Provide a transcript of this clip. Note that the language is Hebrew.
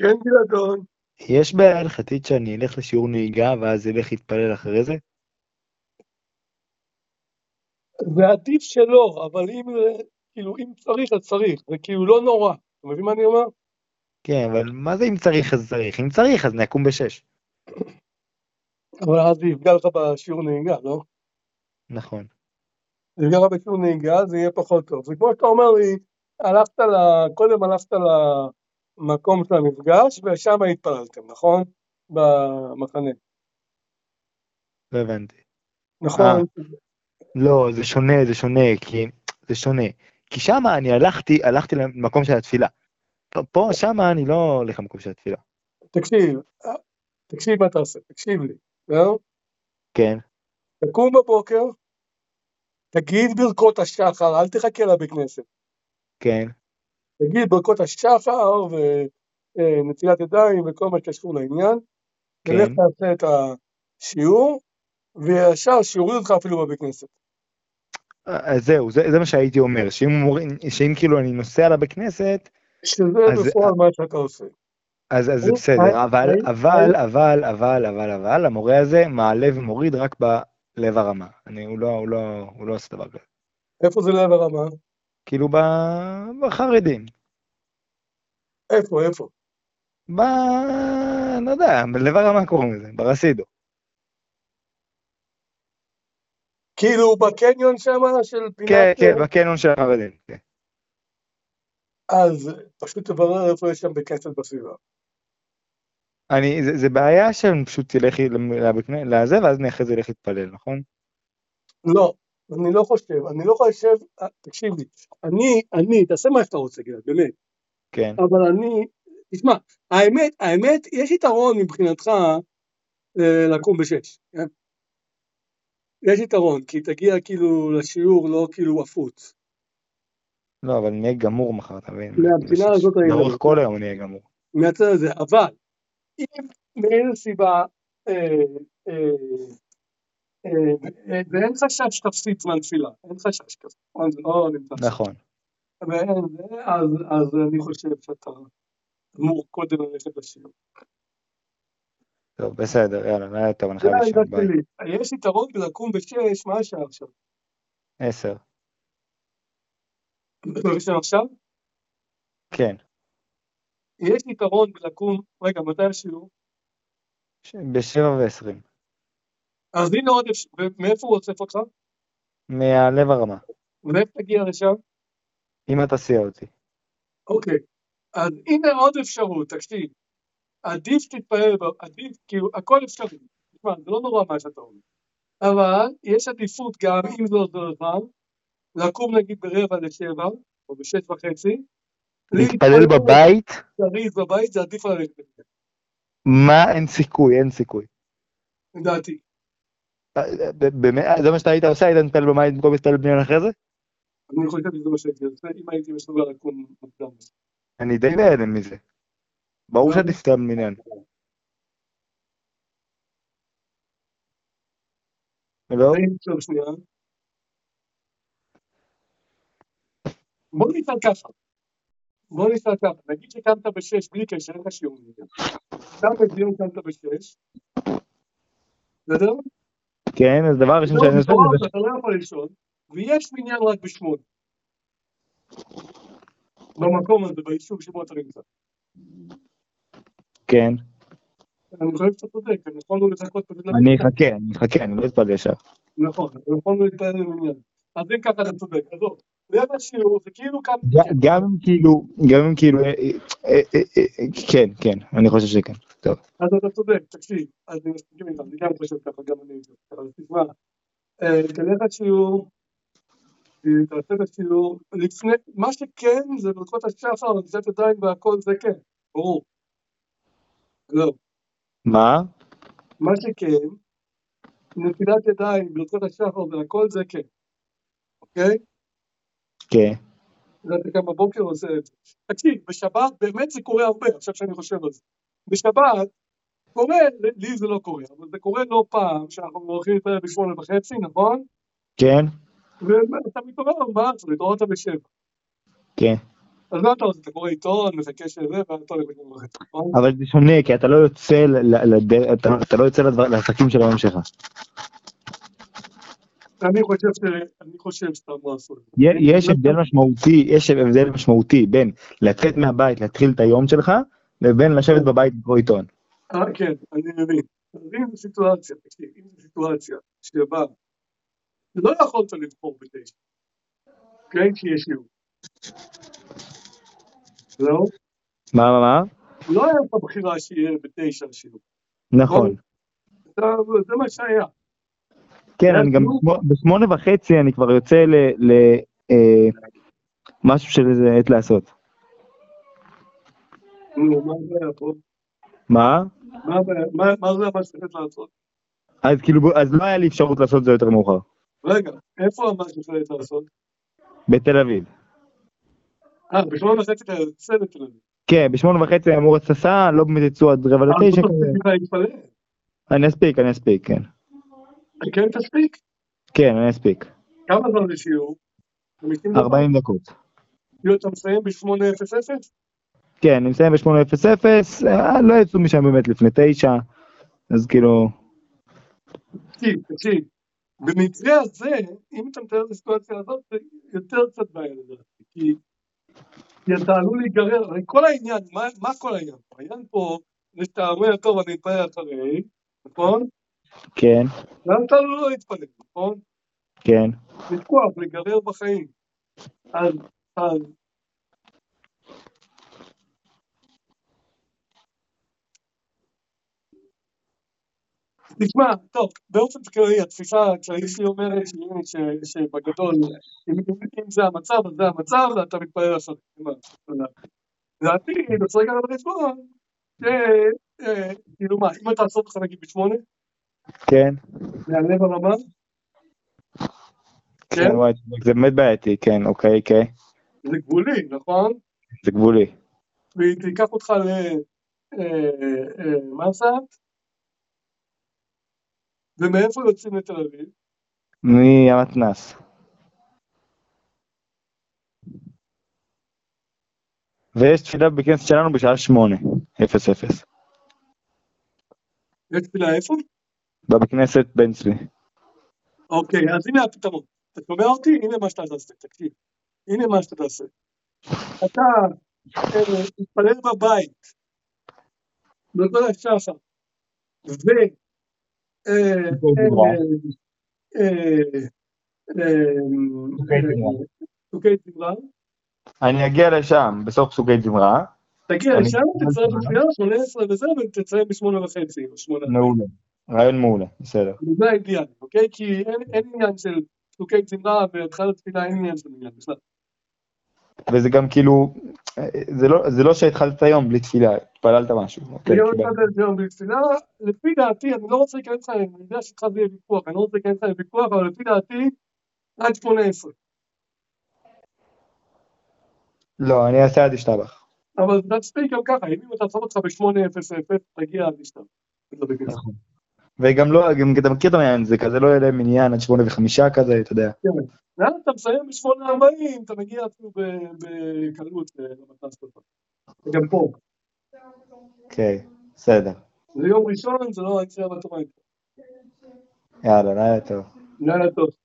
כן, גלעדון. יש בעיה הלכתית שאני אלך לשיעור נהיגה ואז אלך להתפלל אחרי זה? זה עדיף שלא, אבל אם צריך, אז צריך. זה כאילו לא נורא. אתה מבין מה אני אומר? כן, אבל מה זה אם צריך אז צריך? אם צריך אז נקום ב6. אבל אז זה יפגע לך בשיעור נהיגה, לא? נכון. זה יפגע לך בשיעור נהיגה, זה יהיה פחות טוב. זה כמו שאתה אומר לי, קודם הלכת למקום של המפגש, ושם התפללתם, נכון? במחנה. לא הבנתי. נכון? לא, זה שונה, כי זה שונה. כי שם אני הלכתי למקום של התפילה. פה, שם אני לא הולך למקום של התפילה. תקשיב, תקשיב מה תעשה, תקשיב לי. לא? כן, תקום בבוקר, תגיד ברכות השחר, אל תחכה לבית כנסת. כן, תגיד ברכות השחר ונטילת ידיים וכל מה שקשור לעניין, ולך כן. תעשה את השיעור, וישר שיעורי אותך אפילו בבית כנסת. אז זהו, זה מה שהייתי אומר, שאם כאילו אני נוסע לבית כנסת, שזה אז, בפועל מה שאתה עושה. אז זה בסדר, אבל, המורה הזה מעלה ומוריד רק בלב הרמה. הוא לא עושה דבר כזה. איפה זה לב הרמה? כאילו בחרדים. איפה? ב... לא יודע, בלב הרמה קוראים לזה, ברסידו. כאילו בקניון שם של פינת, כן, כן, בקנון של החרדים, כן. אז פשוט תברר איפה יש שם בית כנסת בסביבה. זה בעיה שאני פשוט תלך לזה, ואז אני אחרי זה אלך להתפלל, נכון? לא, אני לא חושב, תקשיב לי, תעשה מה שאתה רוצה, גלעד, באמת, כן. אבל תשמע, האמת, יש יתרון מבחינתך לקום ב6, כן? יש יתרון, כי תגיע כאילו לשיעור לא כאילו עפוץ. לא, אבל אני אהיה גמור מחר, אתה מבין? מהבחינה הזאת אני לאורך כל מדבר, היום אני אהיה גמור. מהצד הזה, אבל אם מאיזו סיבה, ואין חשש שתפסיד זמן תפילה, אין חשש כזה, זה לא נמצא שם. נכון. אז אני חושב שאתה אמור קודם ללכת לשיעור. טוב, בסדר, יאללה, לילה טוב, אני זה חייב העמדה לישון, ביי. שלי. יש יתרון בלקום ב6, מה השעה עכשיו? 10. אתה ראשון עכשיו? כן. יש יתרון בלקום, רגע, מתי השיעור? ב7:20. אז הנה עוד, מאיפה הוא אוסף אותך? מהלב הרמה. ואיך תגיע לשם? אם אתה סיע אותי. אוקיי, אז הנה עוד אפשרות, תקשיב. עדיף תתפעל, עדיף, כאילו, הכל אפשרי. תשמע, זה לא נורא מה שאתה אומר. אבל יש עדיפות גם, אם זה עוזר לך, לקום נגיד ב6:45, או ב6:30, להתפלל בבית? להתפלל בבית, זה עדיף ללכת. מה? אין סיכוי, אין סיכוי. לדעתי. באמת, זה מה שאתה היית עושה? היית מתפלל בבית במקום להתפלל בניין אחרי זה? אני חושב שזה מה שהייתי עושה, אם הייתי מסוגל לקום מוקדם. אני די בהלם מזה. ברור שעדיף סתם בניין. לא? עכשיו שנייה. בוא נצטרך ככה. נגיד שקמת ב6 בלי קשר, אין לך שיעור. קמת ב6, בסדר? כן, אז דבר ראשון שאני עושה זה... אתה לא יכול לישון, ויש מניין רק ב8. במקום הזה, ביישוב שבו אתה נמצא. כן. אני חושב שאתה צודק, יכולנו לחכות פשוט אני אחכה, אני לא אתפלל ישר. נכון, יכולנו להתפעל למניין. אז אם ככה אתה צודק, עזוב. ליד השיעור זה כאילו קמת גם אם כאילו, כן, אני חושב שכן. טוב. אז אתה צודק, תקשיב, אז אני מסכים איתך, אני גם חושב ככה, גם אני חושב. אז תשמע, תלך לשיעור, תעשה את השיעור, לפני, מה שכן זה ברכות השחר, נטילת ידיים והכל זה כן, ברור. לא. מה? מה שכן, נטילת ידיים, ברכות השחר והכל זה כן, אוקיי? כן. אתה גם בבוקר עושה את זה. תקשיב, בשבת באמת זה קורה הרבה, עכשיו שאני חושב על זה. בשבת קורה, לי זה לא קורה, אבל זה קורה לא פעם, שאנחנו הולכים להתפלל ב8:30, נכון? כן? ואתה מתעורר ב4, להתעוררת ב7. כן. אז מה אתה עושה? אתה קורא עיתון, מחכה שזה, ואתה הולך לגמרי אחרי. אבל זה שונה, כי אתה לא יוצא אתה לא יוצא לעסקים של היום שלך. אני חושב שאתה אמור לעשות. יש הבדל משמעותי בין לצאת מהבית, להתחיל את היום שלך, לבין לשבת בבית לקרוא עיתון. כן, אני מבין. אז אם זו סיטואציה שבה לא יכולת לבחור ב9, כן, כי יש שיעור. לא? מה? לא היה לך בחירה שיהיה ב9 שיעור. נכון. זה מה שהיה. כן, אני גם ב8:30 אני כבר יוצא משהו של איזה עת לעשות. מה זה היה פה? מה? מה זה מה שצריך לעשות? אז כאילו, אז לא היה לי אפשרות לעשות זה יותר מאוחר. רגע, איפה מה שצריך לעשות? בתל אביב. ב8:30 אתה יוצא לתל אביב. כן, ב8:30 אמור הססה, לא באמת יצאו עד 8:45 כזה. אני אספיק, כן. כן, תספיק? כן, אני אספיק. כמה זמן זה שיעור? 40 דקות. אתה מסיים ב8:00? כן, אני מסיים ב8:00, לא יצאו משם באמת לפני 9, אז כאילו... תקשיב, במקרה הזה, אם אתה מתאר את הסיטואציה הזאת, זה יותר קצת בעיה לדעתי, כי אתה עלול להיגרר, הרי כל העניין, מה כל העניין? העניין פה, זה שאתה אומר, טוב, אני אתפלל אחרי, נכון? כן. גם אתה לא להתפלל, נכון? כן. לתקוע ולהיגרר בחיים. אז... תשמע, טוב, באופן כללי, התפיסה הכללית שלי אומרת שבגדול, אם זה המצב, אז זה המצב, ואתה מתפלל לעשות. לדעתי, נוצר גם בחשבון, כאילו מה, אם אתה עושה אותך נגיד ב8? כן. מהלב הרמה? כן, וואי, זה באמת בעייתי, כן, אוקיי. זה גבולי, נכון? זה גבולי. והיא תיקח אותך למסעת, ומאיפה יוצאים לתל אביב? מהמתנ"ס. ויש תפילה בכנסת שלנו בשעה 8:00. יש תפילה איפה? בכנסת בן צבי. אוקיי, אז הנה הפתרון. אתה שומע אותי? הנה מה שאתה תעשה, תקשיב. הנה מה שאתה תעשה. אתה תתפלל בבית, בכל השחר, פסוקי זמרה. אני אגיע לשם בסוף פסוקי זמרה. תגיע לשם, תצטרף לתפילה, 18 וזה, ותצטרף ב8:30. מעולה, רעיון מעולה, בסדר. זה האידיאל, אוקיי? כי אין עניין של פסוקי זמרה, והתחלת תפילה אין עניין של עניין בכלל. וזה גם כאילו, זה לא שהתחלת היום בלי תפילה, התפללת משהו. אני לא התחלת היום בלי תפילה, לפי דעתי, אני לא רוצה להיכנס לך, אני יודע שתך זה יהיה ויכוח, אני לא רוצה להיכנס לך לוויכוח, אבל לפי דעתי, עד 18. לא, אני אעשה עד ישתבח. אבל תספיק גם ככה, אם אתה שם אותך ב8:00, תגיע עד ישתבח. וגם לא, גם אתה מכיר את העניין, זה כזה לא יהיה להם עניין עד 8:05 כזה, אתה יודע. כן, ואז אתה מסיים ב8:40, אתה מגיע אפילו בקלות למתנ"ס שלך. וגם פה. אוקיי, בסדר. זה יום ראשון, זה לא היציאה בתורה. יאללה, לילה טוב. לילה טוב.